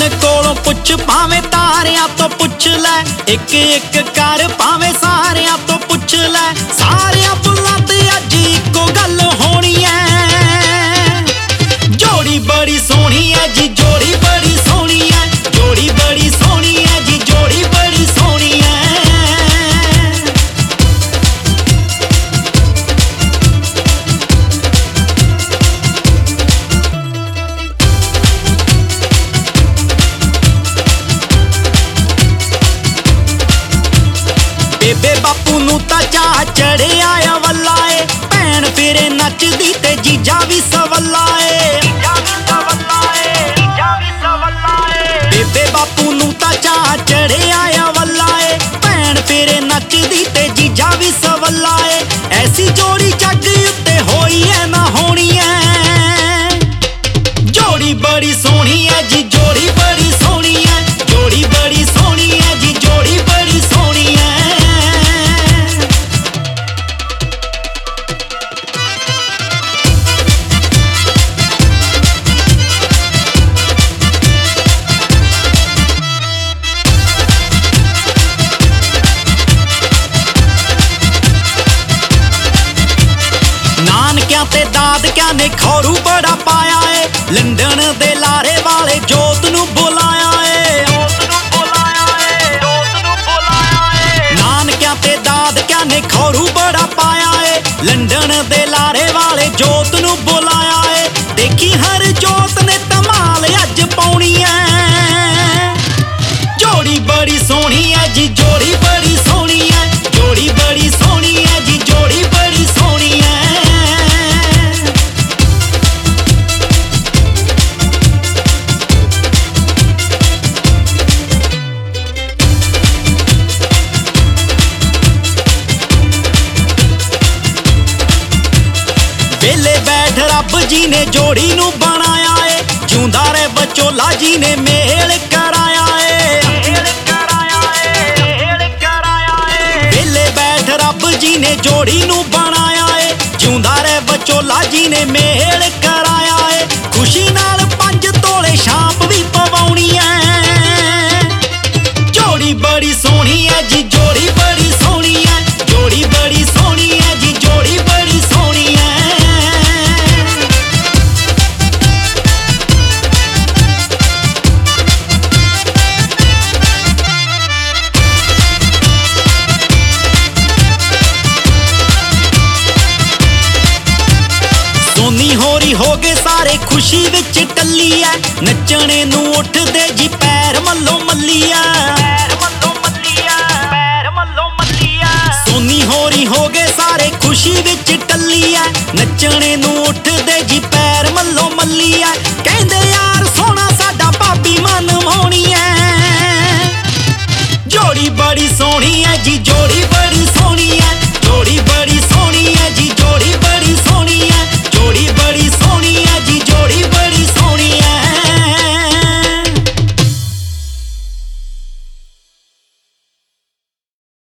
मन कोलों पुछ भावें तारियां तो पुछ लै, एक एक कर भावें सारियां तो पुछ लै। सारियां बुल्लां ते अज इक्को गल होनी है, जोड़ी बड़ी सोहनी है जी, जोड़ी बड़ी सोहनी है, जोड़ी बड़ी सोहनी है जी, जोड़ी बड़ी सोहनी है। बेबे बापू नू तां चाह चढ़िया आ वल्ला ए, भैन फिरे नचदी ते जीजा भी सवल्ला ए। बेबे बापू नू तां चाह चढ़िया आ वल्ला ए, भैन फिरे नचदी ते जीजा भी सवल्ला ए। ऐसी जोड़ी जग उत्ते होई है ना होनी है, जोड़ी बड़ी सोहनी है जी, जोड़ी बड़ी सोहनी है, जोड़ी बड़ी सोहनी है जी, जोड़ी बड़ी सोहनी है। नानकियां ते दादकियां ने खौरू बड़ा पाया है, लंडन दे लारे वाले जोत नू बुलाया है। नानकियां ते दादकियां ने खौरू बड़ा पाया है, लंडन दे लारे वाले जोत नू बुलाया है। देखी हर जोत ने धमाल अज पाउणी है, जोड़ी बड़ी सोहनी है जी, जोड़ी बड़ी सोहनी है, जोड़ी बड़ी सोहनी है जी, जोड़ी बड़ी सोहनी है। वेले बैठ रब जी ने जोड़ी नू बनाया है, जिउंदा रहे बचोला जी ने मेल कराया है। वेले बैठ रब जी ने जोड़ी नू बनाया है, जिउंदा रहे बचोला जी ने मेल कराया है। खुशी नाल 5 तोले छाप भी पवाउणी है, जोड़ी बड़ी सोहनी है जी, जोड़ी बड़ी सोहनी है, जोड़ी बड़ी सोहनी है जी, जोड़ी बड़ी सोहनी है। सोनी होरी हो गए सारे खुशी विच टल्ली है, नचने नू उठदे जी पैर मल्लो मल्लिया। सोनी होरी हो गए सारे खुशी विच टल्ली है, नचने नू उठदे जी